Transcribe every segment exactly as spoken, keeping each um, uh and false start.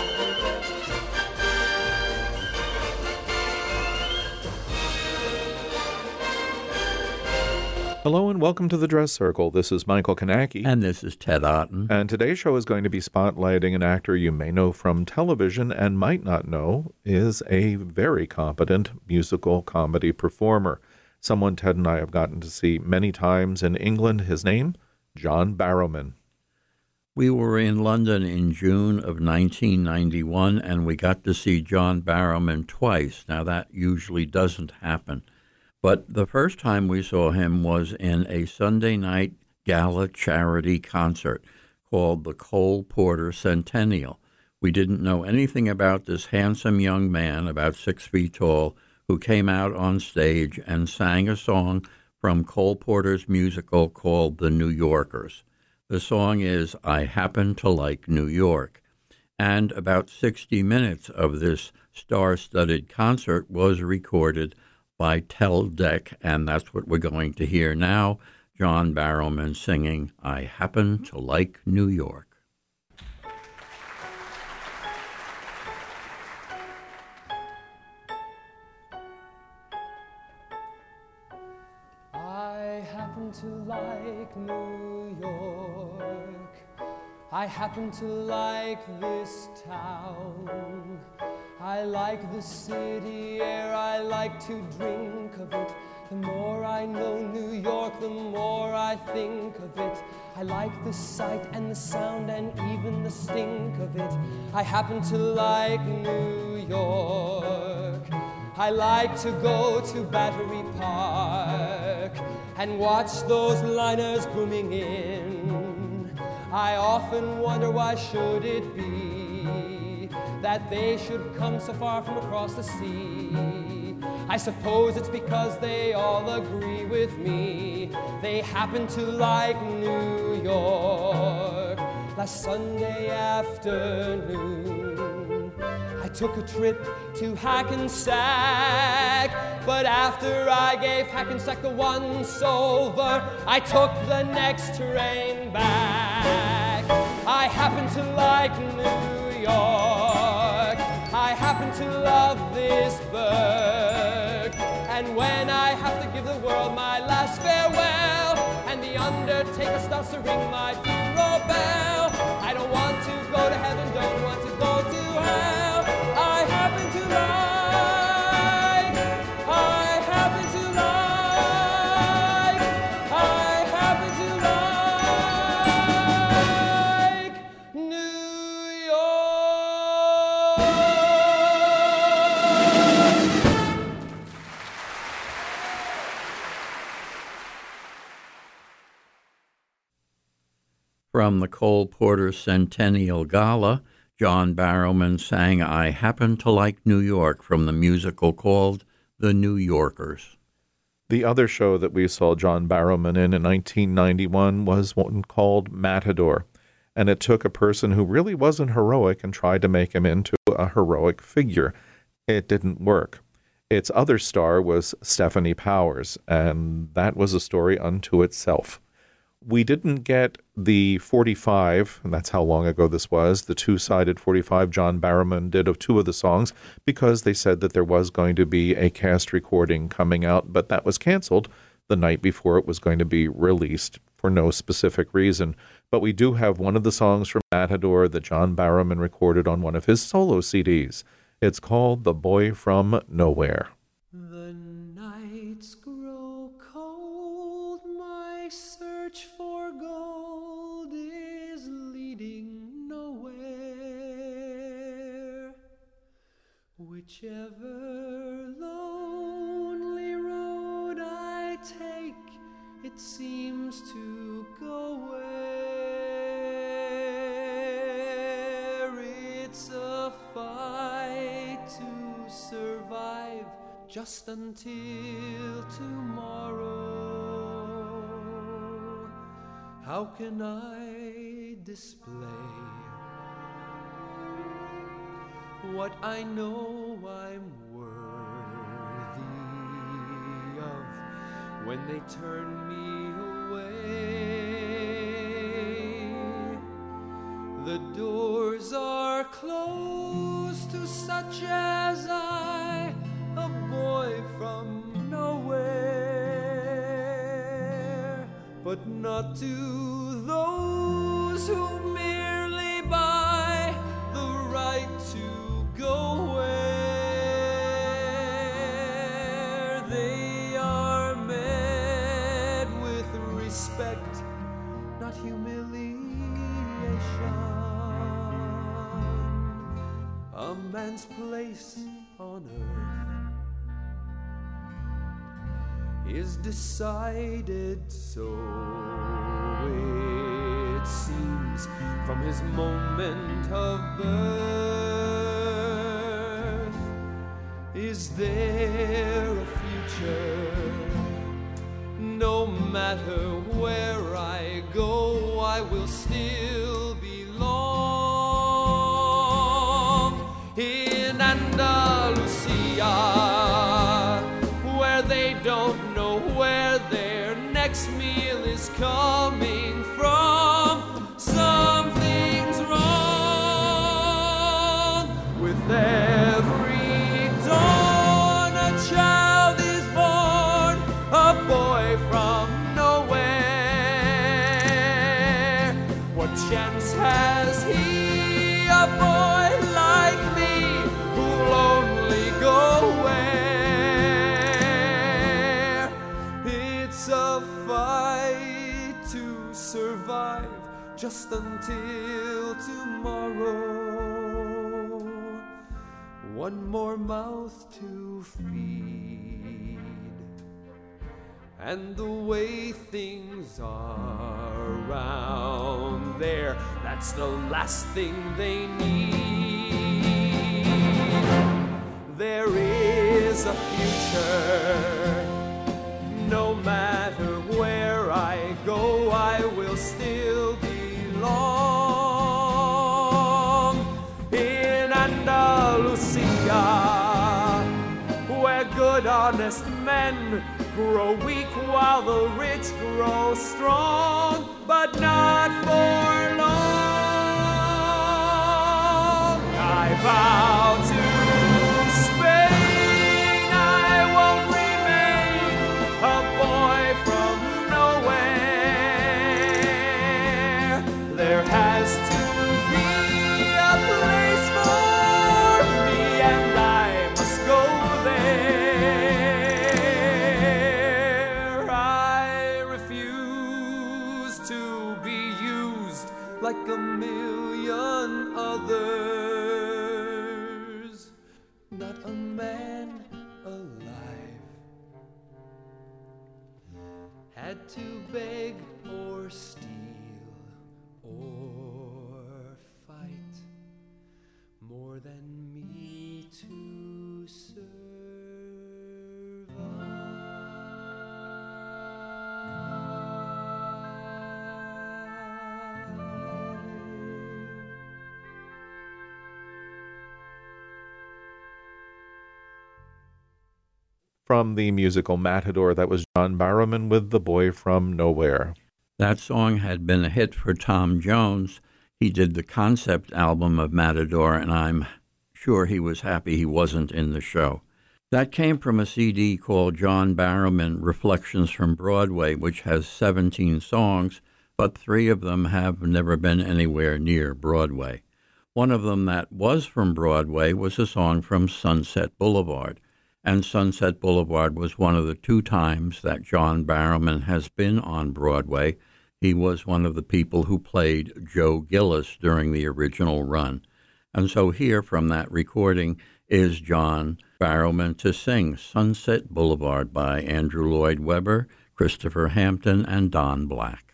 Hello and welcome to the Dress Circle. This is Michael Kanacki. And this is Ted Otten. And today's show is going to be spotlighting an actor you may know from television and might not know is a very competent musical comedy performer. Someone Ted and I have gotten to see many times in England. His name, John Barrowman. We were in London in June of nineteen ninety-one, and we got to see John Barrowman twice. Now, that usually doesn't happen. But the first time we saw him was in a Sunday night gala charity concert called the Cole Porter Centennial. We didn't know anything about this handsome young man, about six feet tall, who came out on stage and sang a song from Cole Porter's musical called The New Yorkers. The song is I Happen to Like New York. And about sixty minutes of this star-studded concert was recorded by Tel Deck, and that's what we're going to hear now. John Barrowman singing I Happen to Like New York. I happen to like New York. I happen to like this town. I like the city air, I like to drink of it. The more I know New York, the more I think of it. I like the sight and the sound and even the stink of it. I happen to like New York. I like to go to Battery Park and watch those liners booming in. I often wonder why should it be that they should come so far from across the sea. I suppose it's because they all agree with me. They happen to like New York. Last Sunday afternoon, I took a trip to Hackensack, but after I gave Hackensack the once over, I took the next train back. I happen to like New York. I happen to love this burg, and when I have to give the world my last farewell, and the undertaker starts to ring my funeral bell, I don't want to go to heaven, don't want to go to hell. I happen to like, I happen to like, I happen to like New York. From the Cole Porter Centennial Gala, John Barrowman sang I Happen to Like New York from the musical called The New Yorkers. The other show that we saw John Barrowman in in nineteen ninety-one was one called Matador, and it took a person who really wasn't heroic and tried to make him into a heroic figure. It didn't work. Its other star was Stephanie Powers, and that was a story unto itself. We didn't get the forty-five, and that's how long ago this was, the two-sided forty-five John Barrowman did of two of the songs, because they said that there was going to be a cast recording coming out, but that was canceled the night before it was going to be released for no specific reason. But we do have one of the songs from Matador that John Barrowman recorded on one of his solo C Ds. It's called The Boy from Nowhere. The nights grow cold, my search for gold is leading nowhere. Whichever lonely road I take, it seems to go where it's a fight to survive just until tomorrow. How can I display what I know I'm worthy of when they turn me away? The doors are are close to such as I, a boy from nowhere, but not to those who merely buy the right to go where they are met with respect, not humiliation. A man's place on earth is decided, so it seems, from his moment of birth. Is there a future? No matter where I go, I will still belong. In Andalusia, where they don't know where their next meal is coming from, something's wrong. With every dawn a child is born, a boy from nowhere. What chance has he, a boy like me, who'll only go where? It's a fight to survive just until tomorrow. One more mouth to feed, and the way things are around there, that's the last thing they need. There is a future. No matter where I go, I will still belong. In Andalusia, where good, honest men grow weak while the rich grow strong, but not for long. I vow to Spain I won't remain a boy from nowhere. There has to be a place for me, and I must go there. I refuse to be used like a million others. Not a man alive had to beg or steal or fight more than me to survive. From the musical Matador, that was John Barrowman with The Boy from Nowhere. That song had been a hit for Tom Jones. He did the concept album of Matador, and I'm sure he was happy he wasn't in the show. That came from a C D called John Barrowman Reflections from Broadway, which has seventeen songs, but three of them have never been anywhere near Broadway. One of them that was from Broadway was a song from Sunset Boulevard. And Sunset Boulevard was one of the two times that John Barrowman has been on Broadway. He was one of the people who played Joe Gillis during the original run. And so here from that recording is John Barrowman to sing Sunset Boulevard by Andrew Lloyd Webber, Christopher Hampton, and Don Black.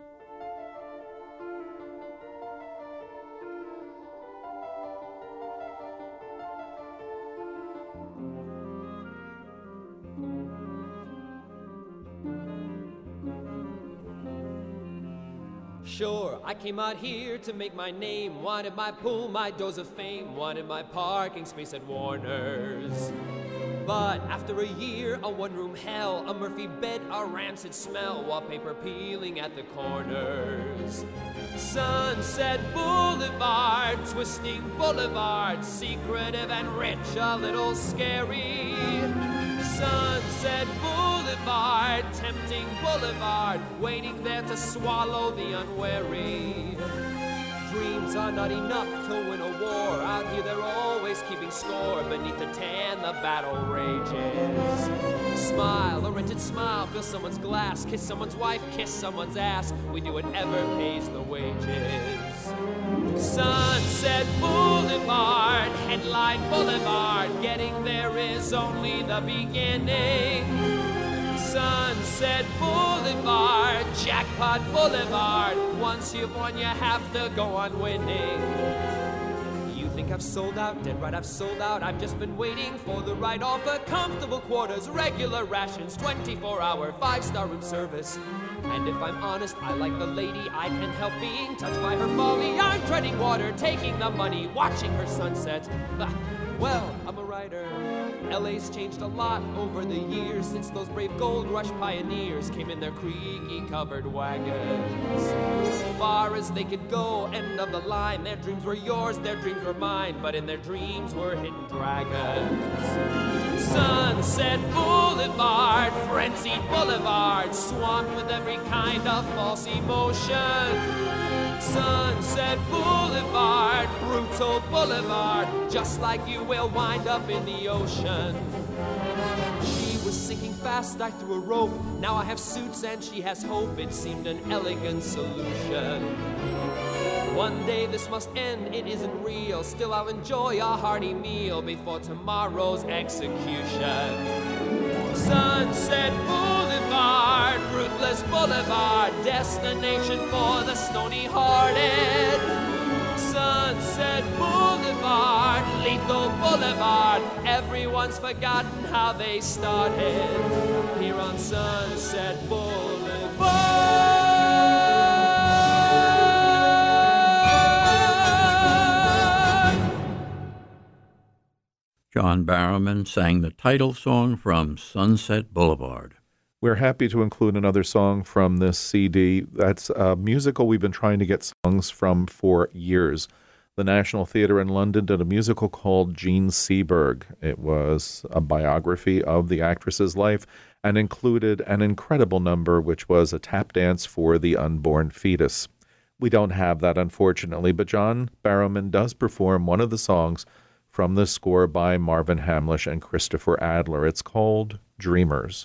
Sure, I came out here to make my name, wanted my pool, my dose of fame, wanted my parking space at Warner's. But after a year, a one-room hell, a Murphy bed, a rancid smell, wallpaper peeling at the corners. Sunset Boulevard, twisting boulevard, secretive and rich, a little scary. Sunset Boulevard, tempting boulevard, waiting there to swallow the unwary. Dreams are not enough to win a war. Out here they're always keeping score. Beneath the tan, the battle rages. Smile, a rented smile, fill someone's glass, kiss someone's wife, kiss someone's ass. We do whatever pays the wages. Sunset Boulevard, headline boulevard, getting there is only the beginning. Sunset Boulevard, Jackpot Boulevard, once you've won you have to go on winning. You think I've sold out? Dead right, I've sold out. I've just been waiting for the right offer. Comfortable quarters, regular rations, twenty-four hour, five-star room service. And if I'm honest, I like the lady. I can't help being touched by her folly. I'm treading water, taking the money, watching her sunset. Well, I'm a writer. L A's changed a lot over the years since those brave gold rush pioneers came in their creaky covered wagons. Far as they could go, end of the line. Their dreams were yours, their dreams were mine, but in their dreams were hidden dragons. Sunset Boulevard, frenzied boulevard, swamped with every kind of false emotion. Sunset Boulevard, brutal boulevard, just like you will wind up in the ocean. She was sinking fast, I threw a rope. Now I have suits and she has hope. It seemed an elegant solution. One day this must end, it isn't real. Still I'll enjoy a hearty meal before tomorrow's execution. Sunset Boulevard, ruthless boulevard, destination for the stony-hearted. Sunset Boulevard, lethal boulevard, everyone's forgotten how they started here on Sunset Boulevard. John Barrowman sang the title song from Sunset Boulevard. We're happy to include another song from this C D. That's a musical we've been trying to get songs from for years. The National Theatre in London did a musical called Jean Seberg. It was a biography of the actress's life and included an incredible number, which was a tap dance for the unborn fetus. We don't have that, unfortunately, but John Barrowman does perform one of the songs from the score by Marvin Hamlisch and Christopher Adler. It's called Dreamers.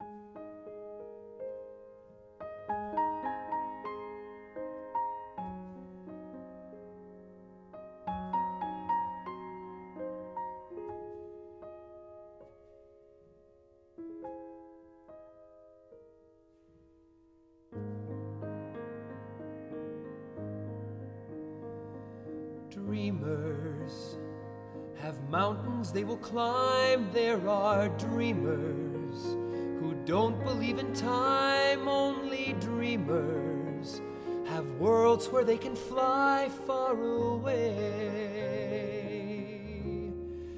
Dreamers have mountains they will climb. There are dreamers who don't believe in time. Only dreamers have worlds where they can fly far away.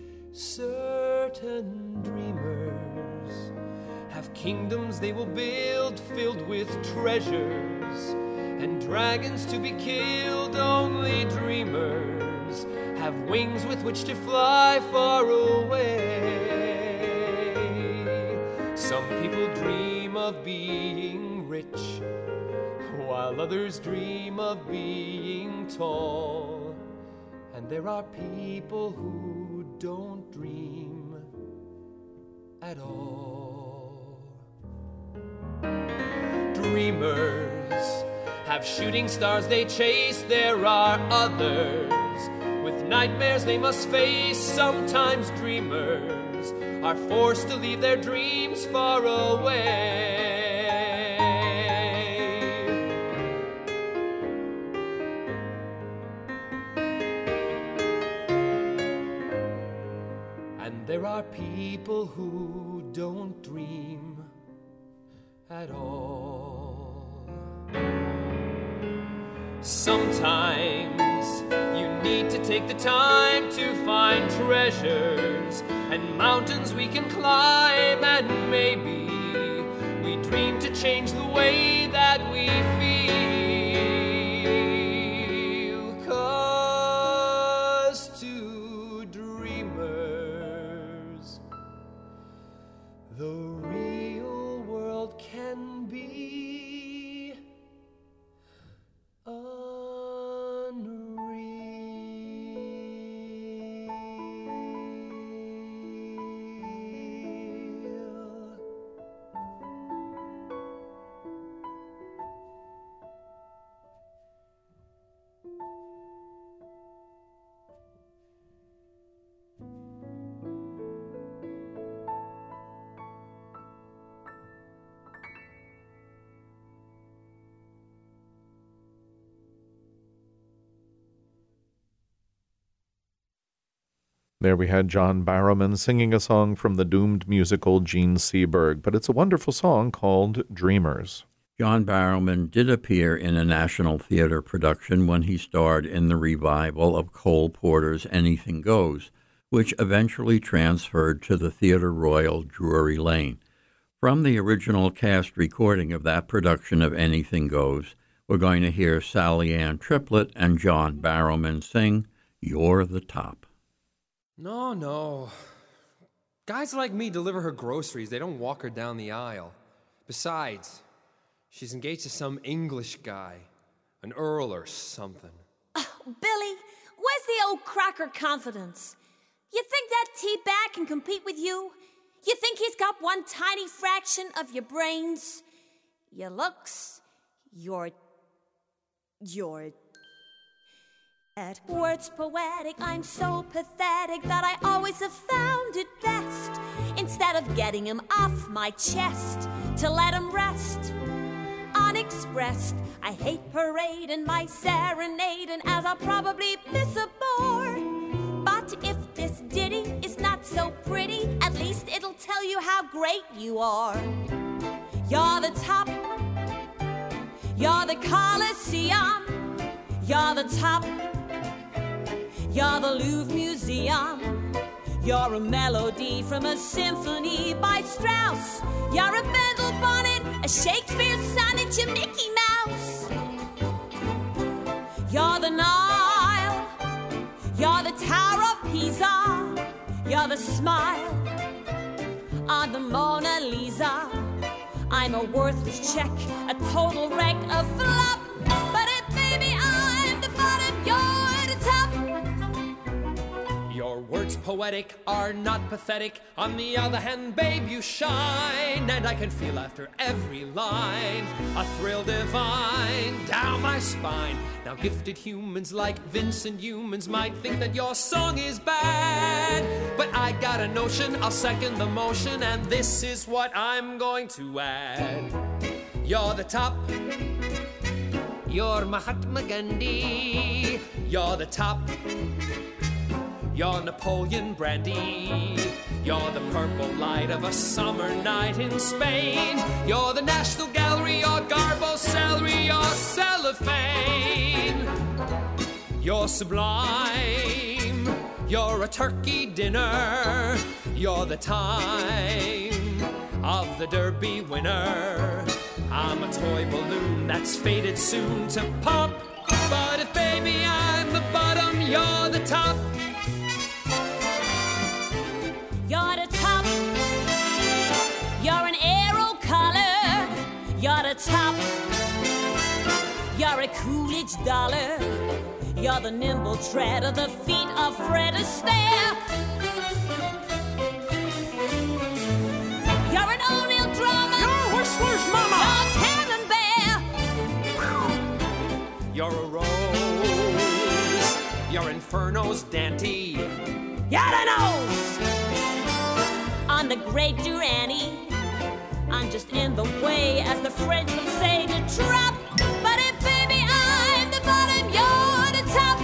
Certain dreamers have kingdoms they will build, filled with treasures and dragons to be killed. Only dreamers have wings with which to fly far away. Some people dream of being rich, while others dream of being tall. And there are people who don't dream at all. Dreamers have shooting stars they chase. There are others with nightmares they must face. Sometimes dreamers are forced to leave their dreams far away. And there are people who don't dream at all. Sometimes you need to take the time to find treasures and mountains we can climb, and maybe we dream to change the way that we feel. There we had John Barrowman singing a song from the doomed musical Gene Seberg, but it's a wonderful song called Dreamers. John Barrowman did appear in a National Theatre production when he starred in the revival of Cole Porter's Anything Goes, which eventually transferred to the Theatre Royal Drury Lane. From the original cast recording of that production of Anything Goes, we're going to hear Sally Ann Triplett and John Barrowman sing You're the Top. No, no. Guys like me deliver her groceries. They don't walk her down the aisle. Besides, she's engaged to some English guy, an earl or something. Oh, Billy, where's the old cracker confidence? You think that tea-bag can compete with you? You think he's got one tiny fraction of your brains, your looks, your... your... At words poetic, I'm so pathetic that I always have found it best, instead of getting him off my chest, to let him rest unexpressed. I hate parading my serenading, as I'll probably miss a bore. But if this ditty is not so pretty, at least it'll tell you how great you are. You're the top, you're the Colosseum, you're the top, you're the Louvre Museum, you're a melody from a symphony by Strauss, you're a Mendel bonnet, a Shakespeare sonnet, you're Mickey Mouse. You're the Nile, you're the Tower of Pisa, you're the smile on the Mona Lisa. I'm a worthless check, a total wreck, a flop, but if baby I'm the bottom, you're the top. Your words poetic are not pathetic. On the other hand, babe, you shine, and I can feel after every line a thrill divine down my spine. Now gifted humans like Vincent Humans might think that your song is bad, but I got a notion, I'll second the motion, and this is what I'm going to add. You're the top, you're Mahatma Gandhi, you're the top, you're Napoleon Brandy, you're the purple light of a summer night in Spain, you're the National Gallery, you're Garbo celery, you're cellophane, you're sublime, you're a turkey dinner, you're the time of the Derby winner. I'm a toy balloon that's faded soon to pop, but if baby I'm the bottom, you're the top. You're the top, you're an arrow collar, you're the top, you're a Coolidge dollar, you're the nimble tread of the feet of Fred Astaire. You're an O'Neill drummer, You're Whistler's mama, you're Tannenbaum. you're a rose, you're Inferno's Dante, You're the nose on the great Durante. I'm just in the way, as the French would say, to drop. But if baby I'm the bottom, you're the top.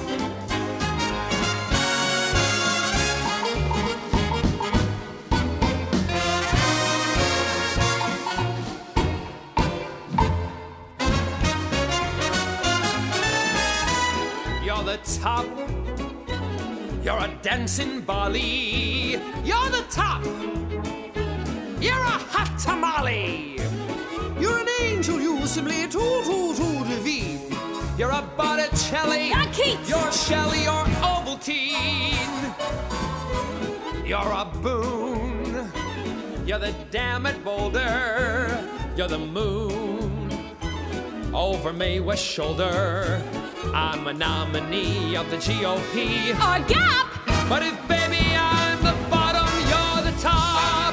you're the top, you're a dancing Bali, you're the top, you're a hot tamale, you're an angel, you simply too, too, too divine, you're a Botticelli, You're Keats. you're Shelley, you're Ovaltine, you're a Boone, you're the dam at Boulder, you're the moon over Mae West's shoulder. I'm a nominee of the G O P. Or Gap. But if baby I'm the bottom, you're the top.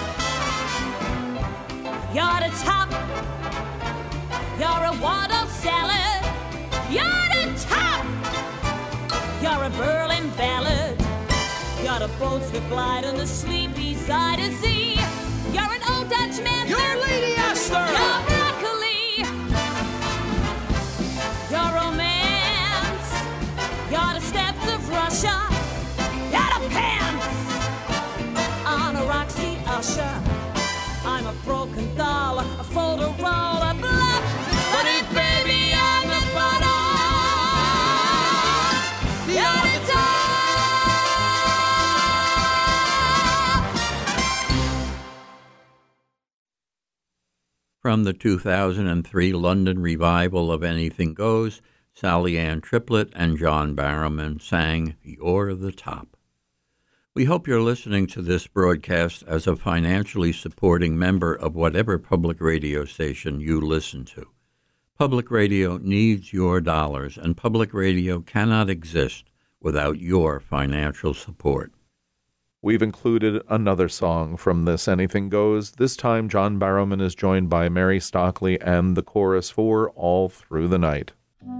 You're the top. You're a Waldo salad. You're the top. You're a Berlin ballad. You're the boats that glide on the sleepy side of sea. You're an old Dutch man. You're Lady Esther. You're broccoli. You're romance. You're the steppes of Russia. You're the From the two thousand three London revival of Anything Goes, Sally Ann Triplett and John Barrowman sang You're the Top. We hope you're listening to this broadcast as a financially supporting member of whatever public radio station you listen to. Public radio needs your dollars, and public radio cannot exist without your financial support. We've included another song from this Anything Goes. This time, John Barrowman is joined by Mary Stockley and the chorus for All Through the Night.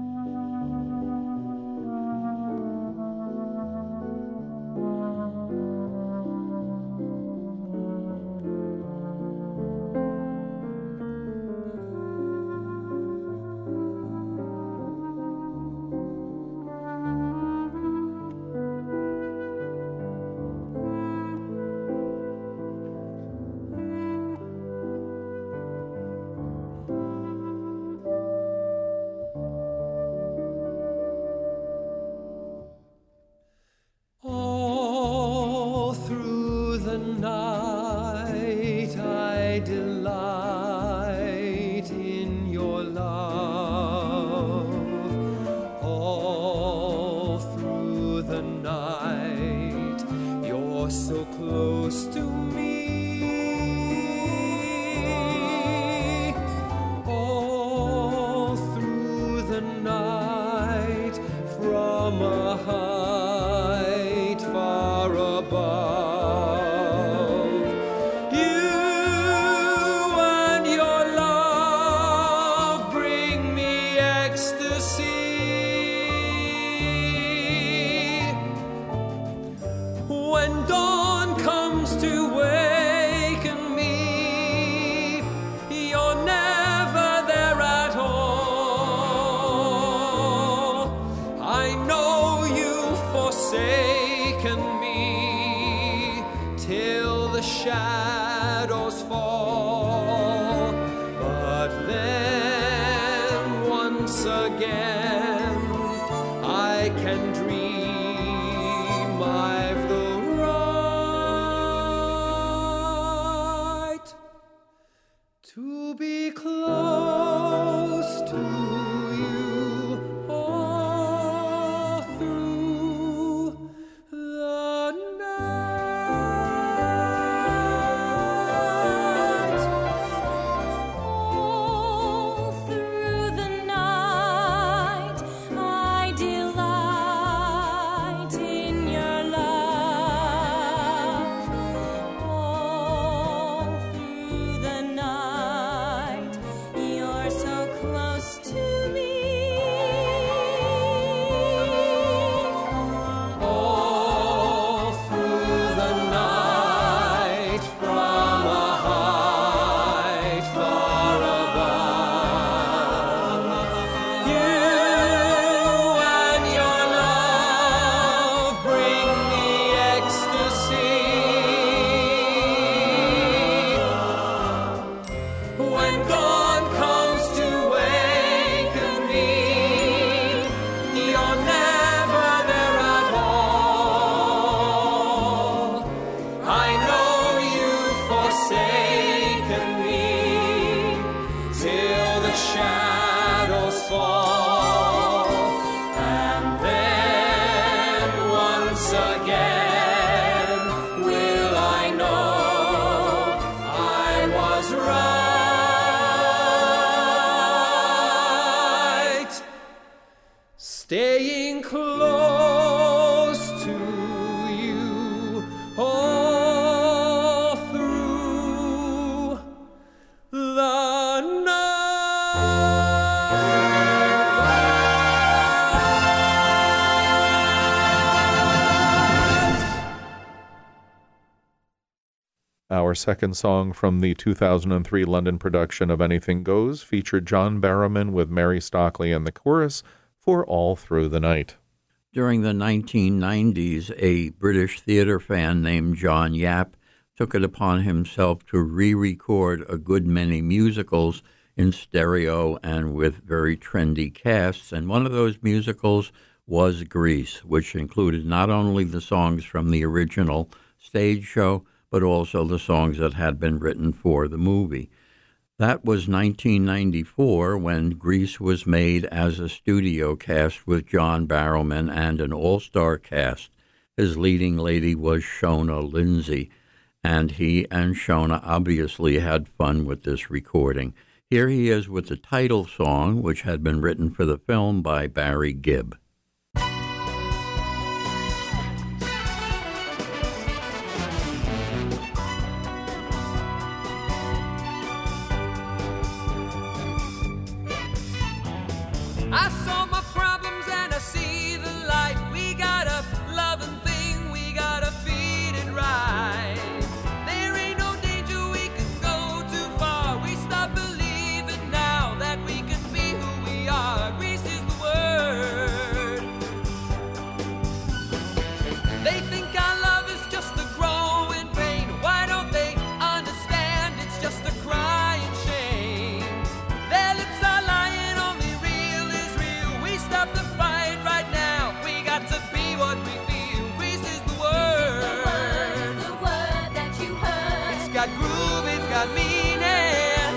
Staying close to you all through the night. Our second song from the two thousand three London production of Anything Goes featured John Barrowman with Mary Stockley and the chorus for All Through the Night. During the nineteen nineties, a British theater fan named John Yapp took it upon himself to re-record a good many musicals in stereo and with very trendy casts, and one of those musicals was Grease, which included not only the songs from the original stage show, but also the songs that had been written for the movie. That was nineteen ninety-four when Grease was made as a studio cast with John Barrowman and an all-star cast. His leading lady was Shona Lindsay, and he and Shona obviously had fun with this recording. Here he is with the title song, which had been written for the film by Barry Gibb. I saw my problems and I see the light. We got a loving thing, we gotta feed it right. There ain't no danger, we can go too far. We stop believing now that we can be who we are. Grease is the word. They think our love is just a growing pain. Why don't they understand it's just a crying shame? Their lips are lying, only real is real. We stop the fight right now. We got to be what we feel. Grease is the word. It's the word that you heard. It's got groove, it's got meaning.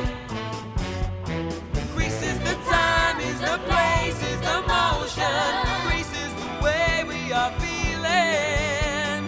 Grease is the time, is the place, is the motion. Grease is the way we are feeling.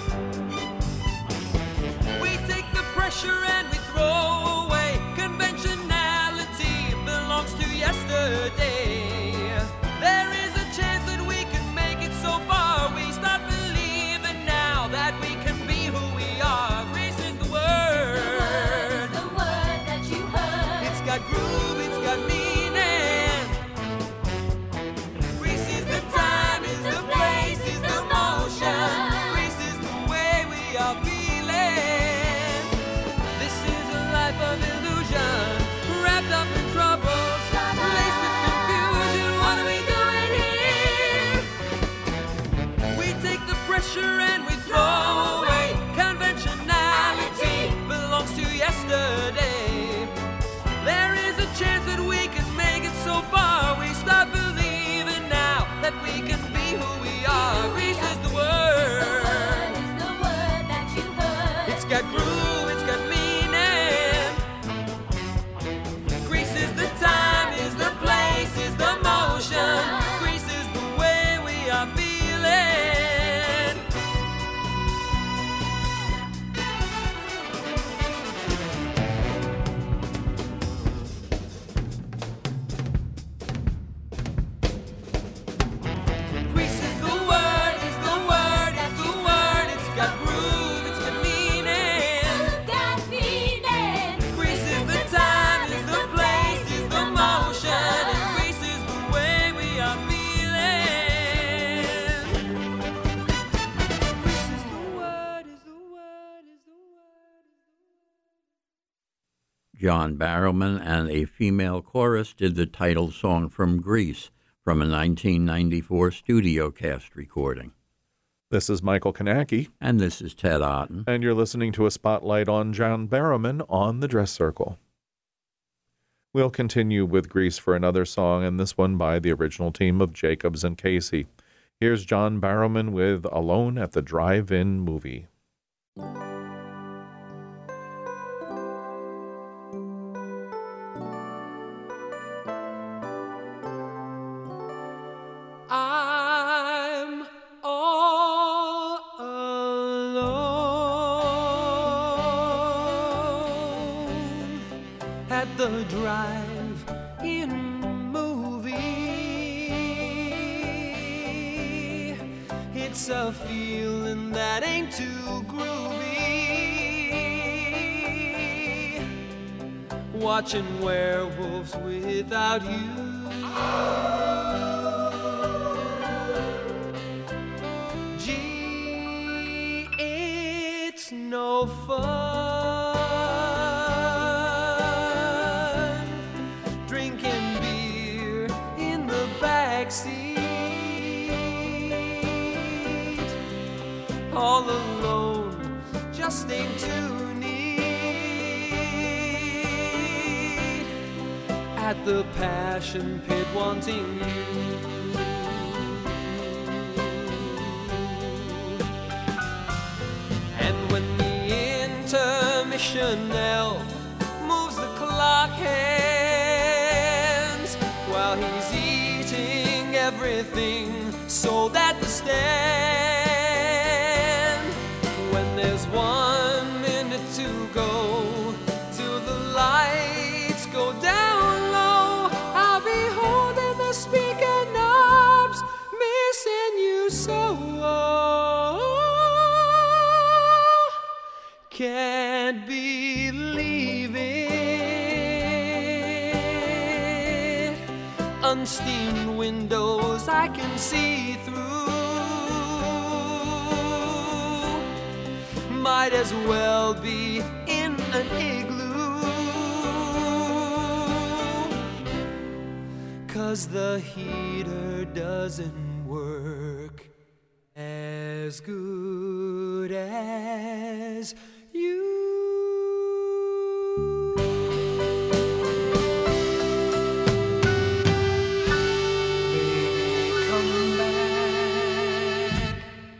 We take the pressure and we throw away. Conventionality belongs to yesterday. There is a chance that we can make it so far. We start believing now that we can be who we are. Grease is the word. It's the word that you heard. It's got groove, it's got meaning. Grease is the time, is the place, is the motion. Grease is the way we are feeling. This is a life of illusion, wrapped up in troubles, laced with confusion. What are we doing here? We take the pressure and we throw away. Conventionality belongs to yesterday. There is a chance that we can make it so far. We start believing now that we can be who we are. Grease is the word. It's the word that you heard. It's got groove, it's got meaning. Grease is the time, is the place, is the motion. Grease is the way we are feeling. Grease is the word, is the word, is the word. It's got groove, it's got meaning. Got feeling. Grease is the time, is the place, is the motion. And Grease is the way we are feeling. Grease is the word, is the word, is the word. John Barrowman and a female chorus did the title song from Grease from a nineteen ninety-four studio cast recording. This is Michael Kanacki, And this is Ted Otten. and you're listening to a spotlight on John Barrowman on the Dress Circle. We'll continue with Grease for another song, and this one by the original team of Jacobs and Casey. Here's John Barrowman with Alone at the Drive-In Movie. I'm all alone at the drive-in movie. It's a feeling that ain't too groovy. Watching werewolves without you. Gee, it's no fun drinking beer in the backseat, all alone, just ain't too neat at the passion pit wanting you. And when the intermission elf moves the clock everything sold at the stand. When there's one minute to go till the lights go down low, I'll be holding the speaker knobs, missing you so. Can't believe it. Unsteamed windows I can see through. Might as well be in an igloo, 'cause the heater doesn't work as good as you. Baby, come back.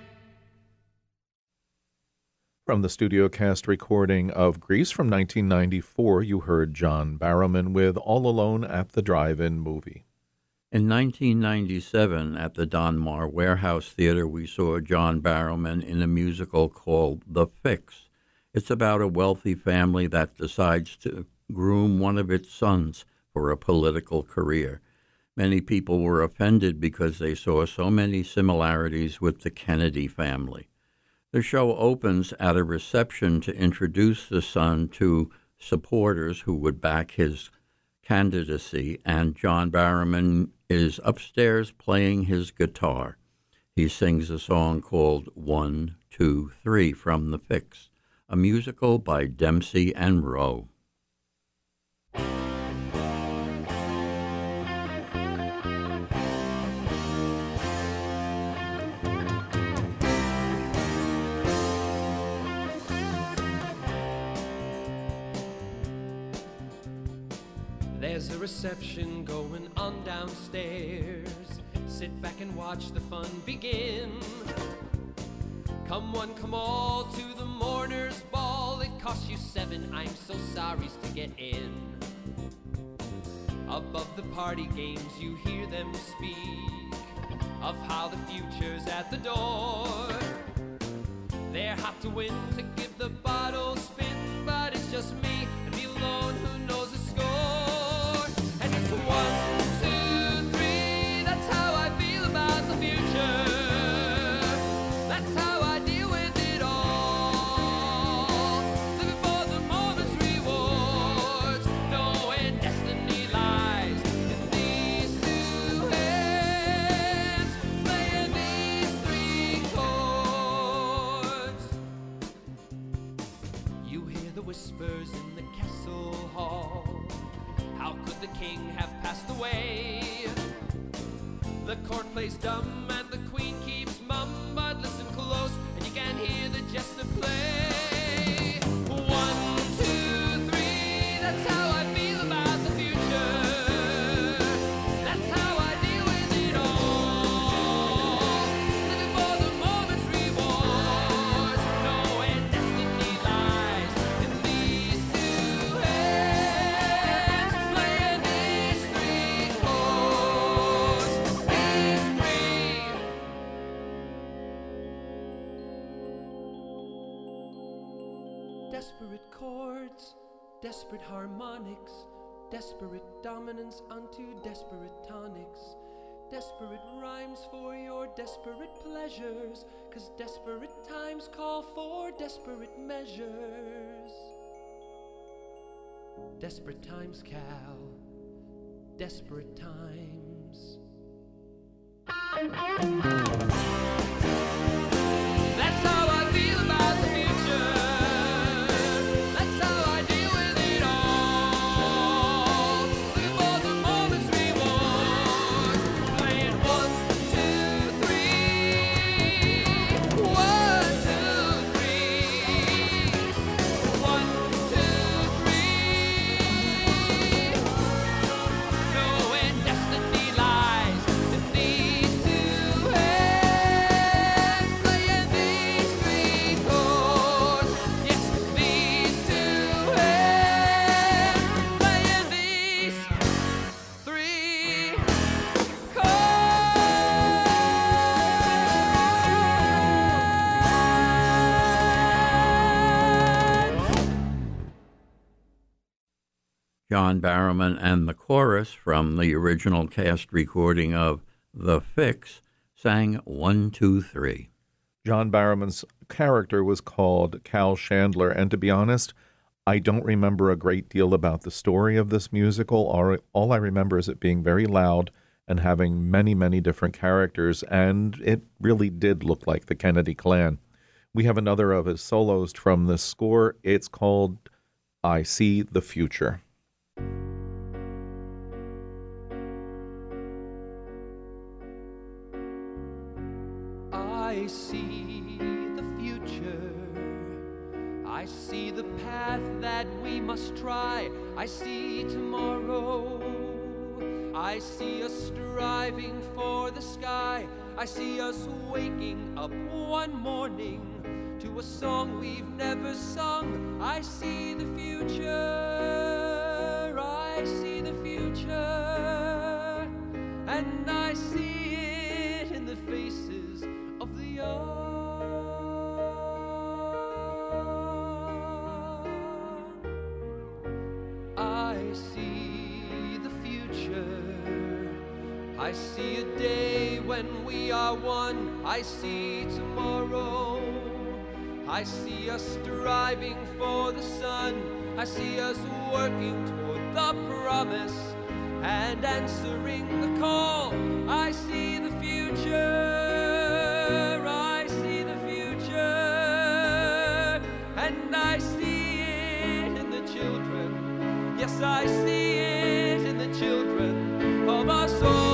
From the studio cast recording of Grease from nineteen ninety-four, you heard John Barrowman with All Alone at the Drive-In Movie. In nineteen ninety-seven, at the Donmar Warehouse Theater, we saw John Barrowman in a musical called The Fix. It's about a wealthy family that decides to groom one of its sons for a political career. Many people were offended because they saw so many similarities with the Kennedy family. The show opens at a reception to introduce the son to supporters who would back his candidacy, and John Barrowman is upstairs playing his guitar. He sings a song called One, Two, Three from The Fix, a musical by Dempsey and Rowe. There's a reception going on downstairs. Sit back and watch the fun begin. Come one, come all to the mourners' ball. It costs you seven, I'm so sorry to get in. Above the party games you hear them speak of how the future's at the door. They're hot to win to give the bottle spin, but it's just me and me alone who knows the score. And it's one, two, three, that's how I feel about the future. That's how I deal with it all. Living for the moment's rewards, knowing destiny lies in these two hands, playing these three chords. You hear the whispers in the castle hall. How could the king have passed away? The court plays dumb and the queen keeps mum, but listen close and you can hear the jester play. One, two, three, that's how I feel about the future. That's how I deal with it all. Living for the moment's rewards, knowing destiny lies in these two hands, playing these three chords, these three. Desperate chords, desperate harmonics, desperate dominance unto desperate tonics, desperate rhymes for your desperate pleasures, 'cause desperate times call for desperate measures. Desperate times, Cal, desperate times. That's how I feel about the future. That's how I deal with it all. Living for the moment's rewards, playing one, two, three. One, two, three. One, two, three. Knowing destiny lies in these two hands. John Barrowman and the chorus from the original cast recording of The Fix sang One, Two, Three. John Barrowman's character was called Cal Chandler, and to be honest, I don't remember a great deal about the story of this musical. All, all I remember is it being very loud and having many, many different characters, and it really did look like the Kennedy Clan. We have another of his solos from this score. It's called I See the Future. I see the future. I see the path that we must try. I see tomorrow. I see us striving for the sky. I see us waking up one morning to a song we've never sung. I see the future. I see the future. And I see it in the faces of the young. I see the future. I see a day when we are one. I see tomorrow. I see us striving for the sun. I see us working toward the promise and answering the call. I see the future. I see the future. And I see it in the children. Yes, I see it in the children of us all.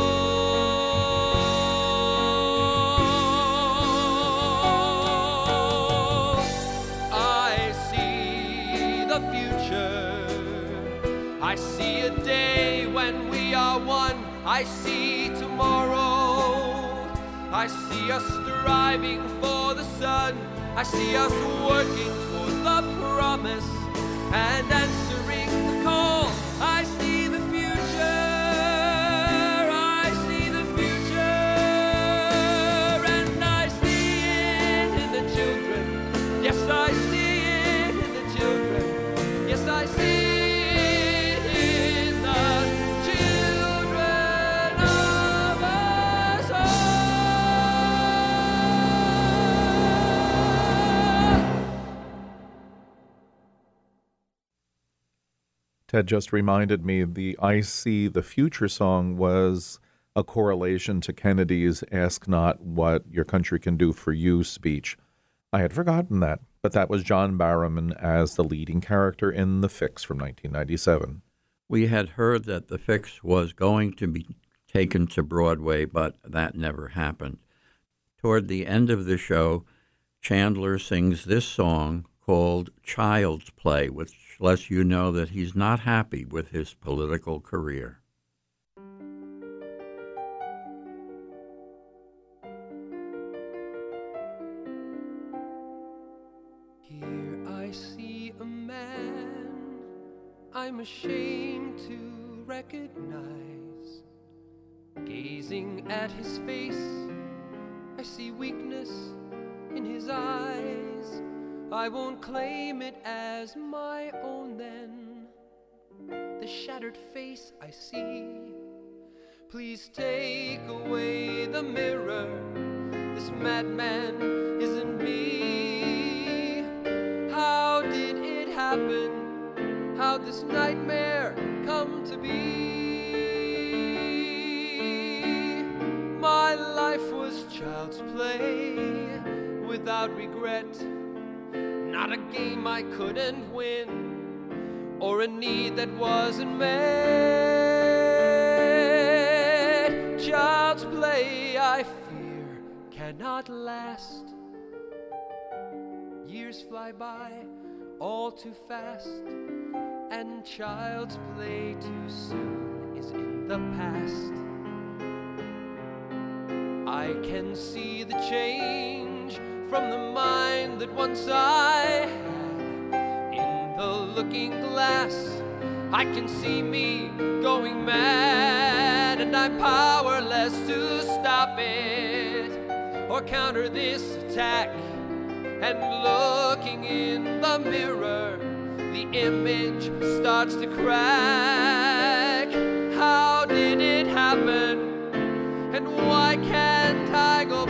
I see the future. I see a day when we are one. I see tomorrow. I see us striving for the sun. I see us working toward the promise and answering the call. I see the future. I see the future. And I see it in the children. Yes, I see it in the children. Yes, I see it. Ted just reminded me the I See the Future song was a correlation to Kennedy's Ask Not What Your Country Can Do for You speech. I had forgotten that, but that was John Barrowman as the leading character in The Fix from nineteen ninety-seven. We had heard that The Fix was going to be taken to Broadway, but that never happened. Toward the end of the show, Chandler sings this song called Child's Play, which lets you know that he's not happy with his political career. Here I see a man I'm ashamed to recognize. Gazing at his face, I see weakness in his eyes. I won't claim it as my own then. The shattered face I see. Please take away the mirror. This madman isn't me. How did it happen? How'd this nightmare come to be? My life was child's play without regret. Not a game I couldn't win, or a need that wasn't met. Child's play, I fear, cannot last. Years fly by all too fast, and child's play too soon is in the past. I can see the change from the mind that once I had. In the looking glass, I can see me going mad, and I'm powerless to stop it or counter this attack. And looking in the mirror, the image starts to crack. How did it happen? And why can't I go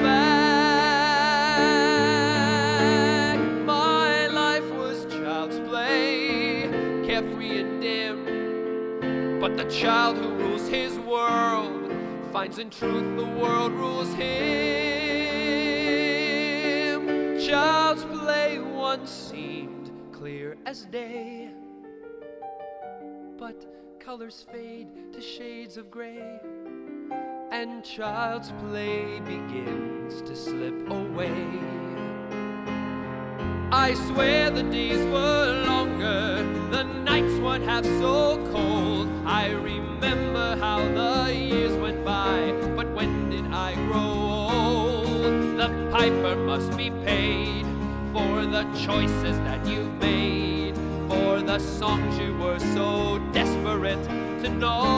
back? My life was child's play, carefree and dim. But the child who rules his world finds in truth the world rules him. Child's play once seemed clear as day, but colors fade to shades of gray, and child's play begins to slip away. I swear the days were longer, the nights weren't half so cold. I remember how the years went by, but when did I grow old? The piper must be paid for the choices that you've made, for the songs you were so desperate to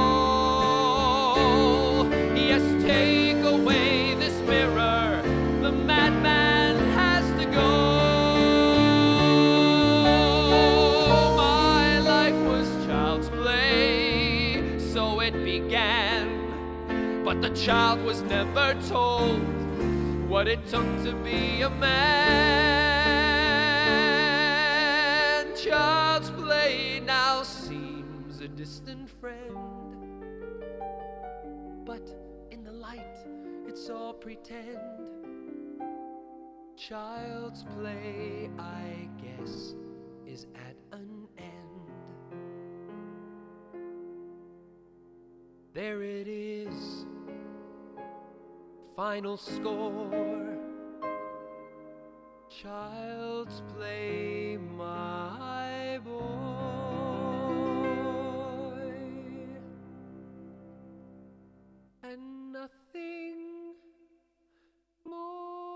know. Yes, take away this mirror, the madman has to go. My life was child's play, so it began, but the child was never told what it took to be a man. Child's play now seems a distant friend, but in the light it's all pretend. Child's play, I guess, is at an end. There it is, final score. Child's play, my boy, and nothing more.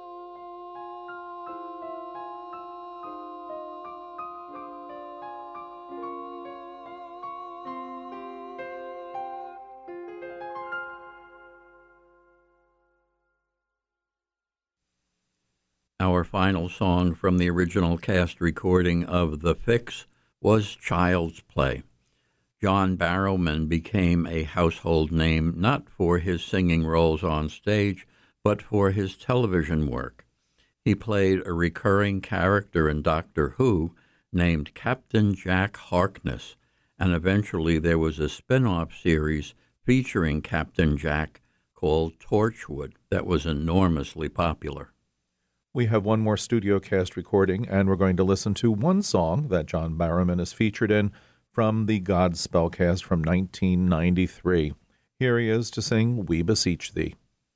Our final song from the original cast recording of The Fix was Child's Play. John Barrowman became a household name not for his singing roles on stage, but for his television work. He played a recurring character in Doctor Who named Captain Jack Harkness, and eventually there was a spin-off series featuring Captain Jack called Torchwood that was enormously popular. We have one more studio cast recording, and we're going to listen to one song that John Barrowman is featured in from the Godspell cast from nineteen ninety-three. Here he is to sing We Beseech Thee.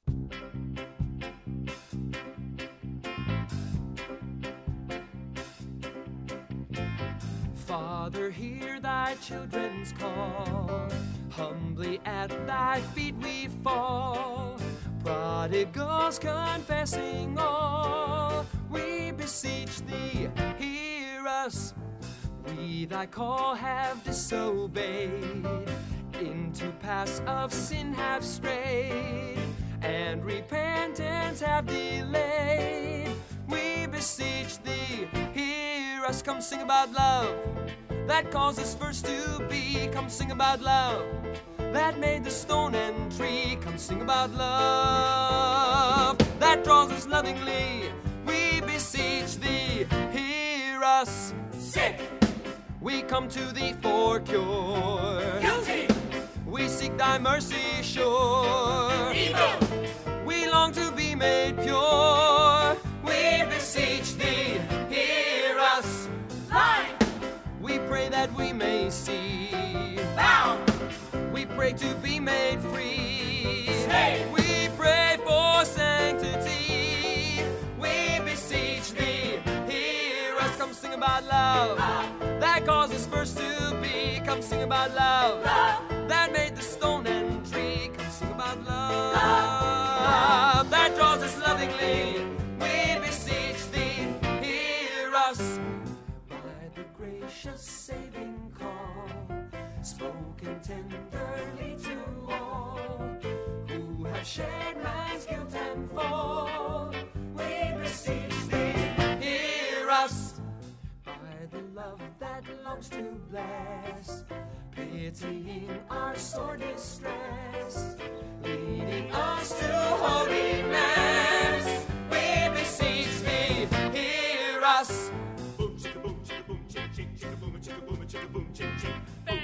Father, hear thy children's call. Humbly at thy feet we fall. Prodigals confessing all. We beseech thee, hear us. We thy call have disobeyed. Into paths of sin have strayed, and repentance have delayed. We beseech thee, hear us. Come sing about love that caused us first to be. Come sing about love that made the stone and tree. Come sing about love that draws us lovingly. We beseech thee, hear us. Sick, we come to thee for cure. Guilty, we seek thy mercy sure. Evil, we long to be made pure. We beseech thee, hear us. Blind, we pray that we may see. Bound, we pray to be made free. Hey. We pray for sanctity. We beseech thee, hear us. Come sing about love, love that caused us first to be. Come sing about love, love that made the stone and tree. Come sing about love, love that draws us lovingly. We beseech thee, hear us. By the gracious saving call, spoken tenderly to all who have shared man's guilt and fall. We beseech thee, hear us. By the love that arms to bless, pitying our sore distress, leading us to holiness. We beseech thee, hear us. Boom, chicka, boom, chicka, boom, chick, chick, chicka, boom, chicka, boom, chicka, boom, chick, chick.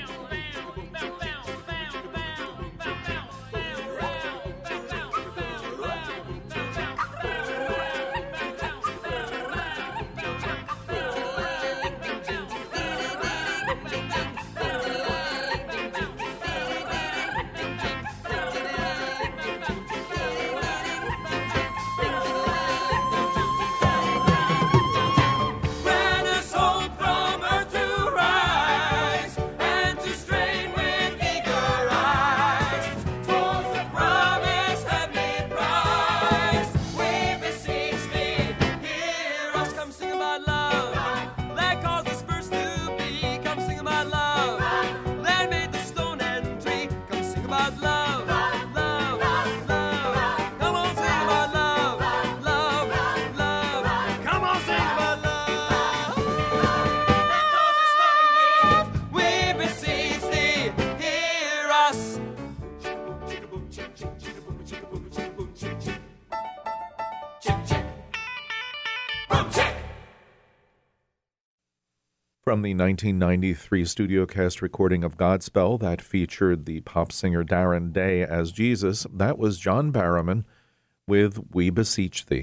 From the nineteen ninety-three studio cast recording of Godspell that featured the pop singer Darren Day as Jesus, that was John Barrowman with We Beseech Thee.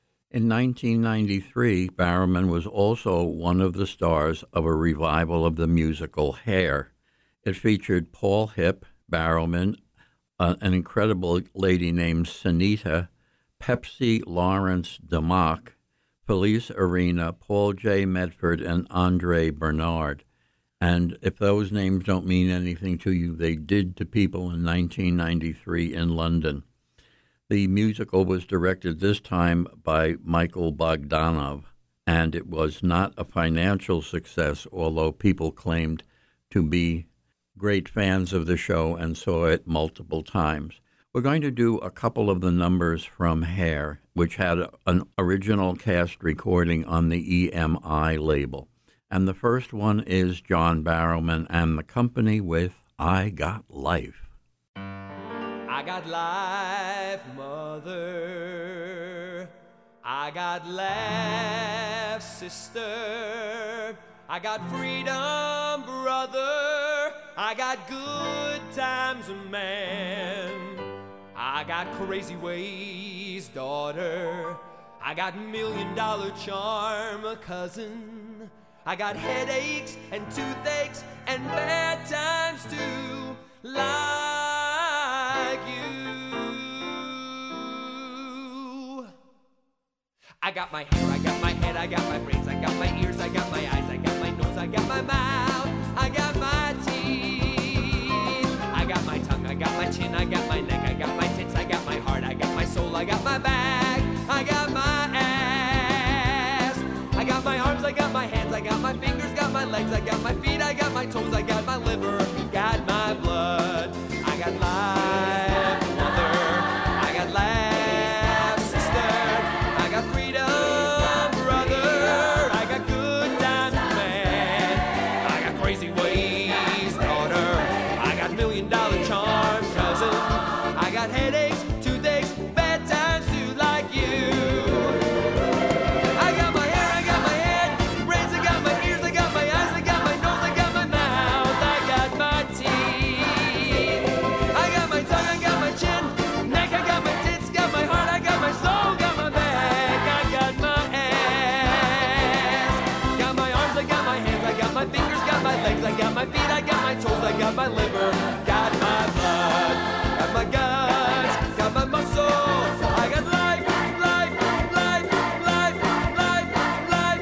In nineteen ninety-three, Barrowman was also one of the stars of a revival of the musical Hair. It featured Paul Hipp, Barrowman, uh, an incredible lady named Sunita, Pepsi Lawrence DeMock, Felice Arena, Paul J. Medford, and Andre Bernard. And if those names don't mean anything to you, they did to people in nineteen ninety-three in London. The musical was directed this time by Michael Bogdanov, and it was not a financial success, although people claimed to be great fans of the show and saw it multiple times. We're going to do a couple of the numbers from Hair, which had an original cast recording on the E M I label. And the first one is John Barrowman and the company with I Got Life. I got life, mother. I got laugh, sister. I got freedom, brother. I got good times, man. I got crazy ways, daughter. I got million dollar charm, cousin. I got headaches and toothaches and bad times too, like you. I got my hair, I got my head, I got my brains, I got my ears, I got my eyes, I got my nose, I got my mouth, I got my teeth. I got my tongue, I got my chin, I got my neck, I got my tits, I got my heart, I got my soul, I got my back, I got my ass. I got my arms, I got my hands, I got my fingers, got my legs, I got my feet, I got my toes, I got my liver, got my blood. I got life, mother. I got life, sister. I got freedom, brother. I got good times, man. I got crazy ways, daughter. I got million dollar charm, cousin. I got headaches, toothaches, bad times too, like you. I got my hair, I got my head, brains, I got my ears, I got my eyes, I got my nose, I got my mouth, I got my teeth. I got my tongue, I got my chin, neck, I got my tits, got my heart, I got my soul, got my back, I got my ass. Got my arms, I got my hands, I got my fingers, got my legs, I got my feet, I got my toes, I got my liver, got my blood, got my guts, got my muscle, I got life, life, life, life, life, life,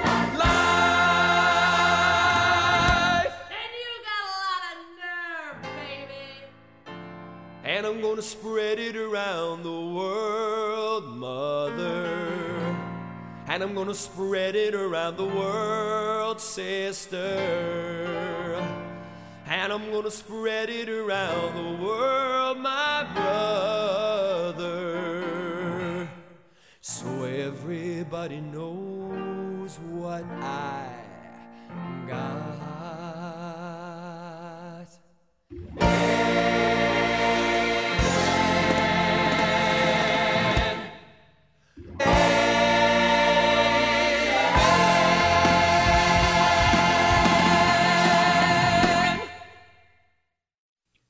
life. And you got a lot of nerve, baby. And I'm gonna spread it around the world, mother. And I'm gonna spread it around the world, sister. And I'm gonna spread it around the world, my brother. So everybody knows what I got.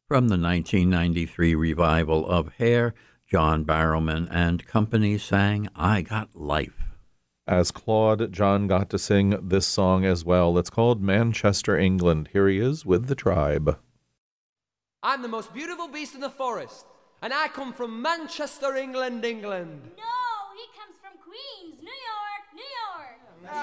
From the nineteen ninety-three revival of Hair, John Barrowman and company sang I Got Life. As Claude, John got to sing this song as well. It's called Manchester, England. Here he is with the tribe. I'm the most beautiful beast in the forest, and I come from Manchester, England, England. No, he comes from Queens, New York, New York.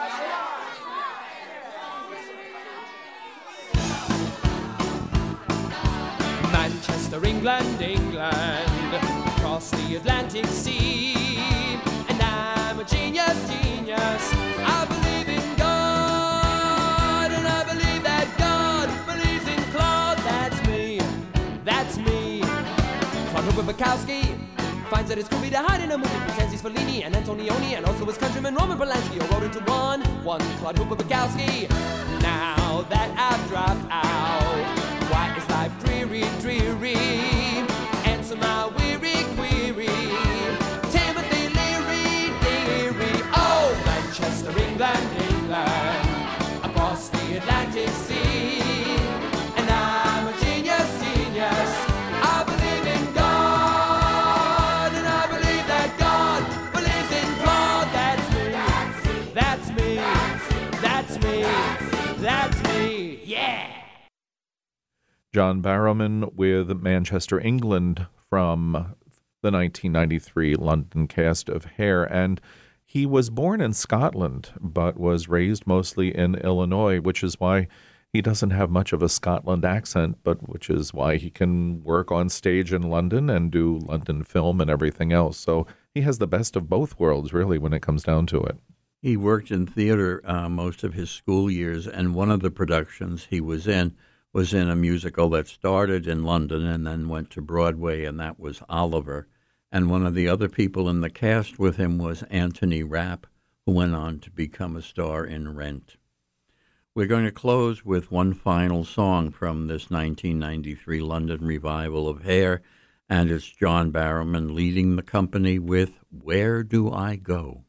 Manchester, England, England, across the Atlantic Sea. And I'm a genius, genius. I believe in God, and I believe that God believes in Claude. That's me, that's me. Claude Hooper Bukowski finds that it's creepy to hide in a movie, pretends he's Fellini and Antonioni, and also his countryman Roman Polanski, all wrote into one, one Claude Hooper Bukowski. Now that I've dropped out, why is life dreary, dreary? Answer my weary query. Timothy Leary, Leary. Oh, Manchester, England, England, across the Atlantic Sea. And I'm a genius, genius. I believe in God, and I believe that God believes in Claude. That's me, that's me, that's me, that's me, yeah. John Barrowman with Manchester, England from the nineteen ninety-three London cast of Hair. And he was born in Scotland, but was raised mostly in Illinois, which is why he doesn't have much of a Scotland accent, but which is why he can work on stage in London and do London film and everything else. So he has the best of both worlds, really, when it comes down to it. He worked in theater uh, most of his school years, and one of the productions he was in was in a musical that started in London and then went to Broadway, and that was Oliver. And one of the other people in the cast with him was Anthony Rapp, who went on to become a star in Rent. We're going to close with one final song from this nineteen ninety-three London revival of Hair, and it's John Barrowman leading the company with Where Do I Go?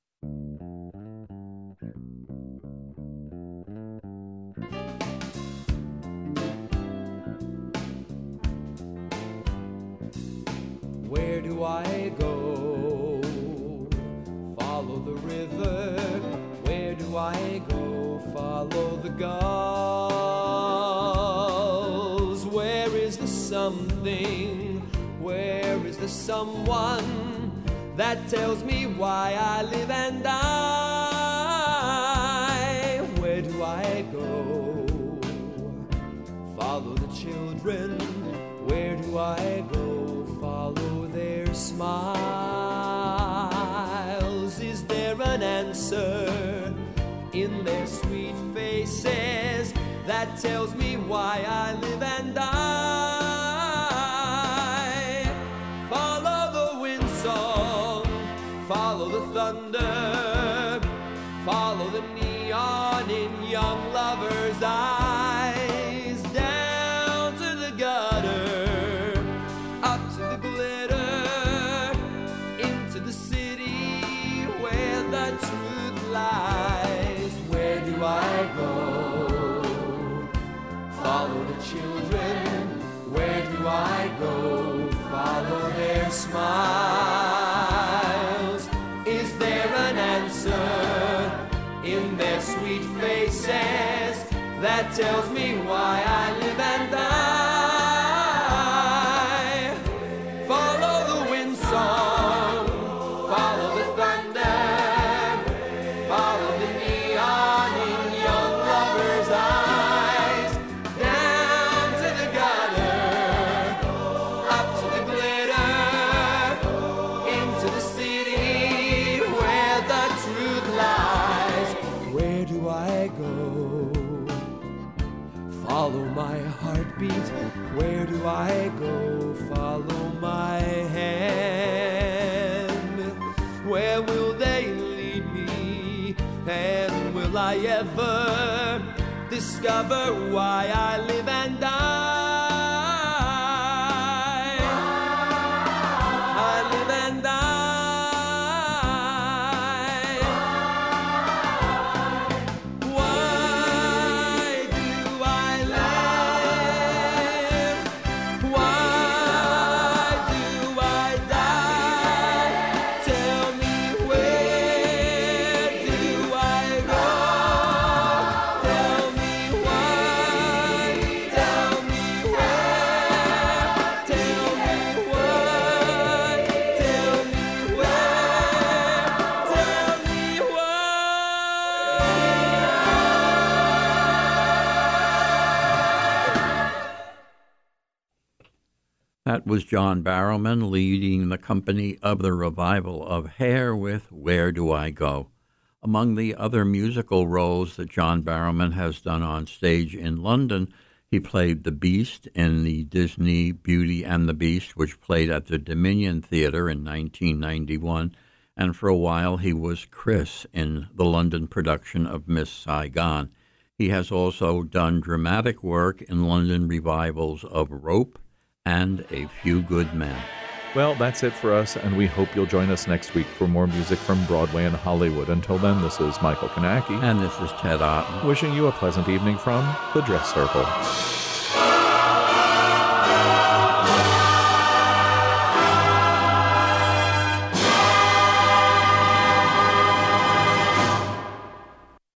Where do I go? Follow the river. Where do I go? Follow the gulls. Where is the something? Where is the someone that tells me why I live and die? Where do I go? Follow the children. Where do I go? Follow their smiles. Is there an answer in their sweet faces that tells me why I live and die? Follow the wind song, follow the thunder, follow the neon in young lovers' eyes, down to the gutter, up to the glitter, into the city where the truth lies. Where do I go? Follow the children. Where do I go? Follow their smiles. Is there an answer in their sweet faces that tells me why I live and die? Follow the wind song, follow the thunder, follow the neon in young lovers' eyes, down to the gutter, up to the glitter, into the city where the truth lies. Where do I go? Follow my heartbeat. Where do I go? Follow my hand. Where will they lead me? And will I ever discover why I live and die? I live and die. Why do I live? That was John Barrowman leading the company of the revival of Hair with Where Do I Go? Among the other musical roles that John Barrowman has done on stage in London, he played the Beast in the Disney Beauty and the Beast, which played at the Dominion Theatre in nineteen ninety-one, and for a while he was Chris in the London production of Miss Saigon. He has also done dramatic work in London revivals of Rope and A Few Good Men. Well, that's it for us, and we hope you'll join us next week for more music from Broadway and Hollywood. Until then, this is Michael Kanaki. And this is Ted Otten. Wishing you a pleasant evening from The Dress Circle.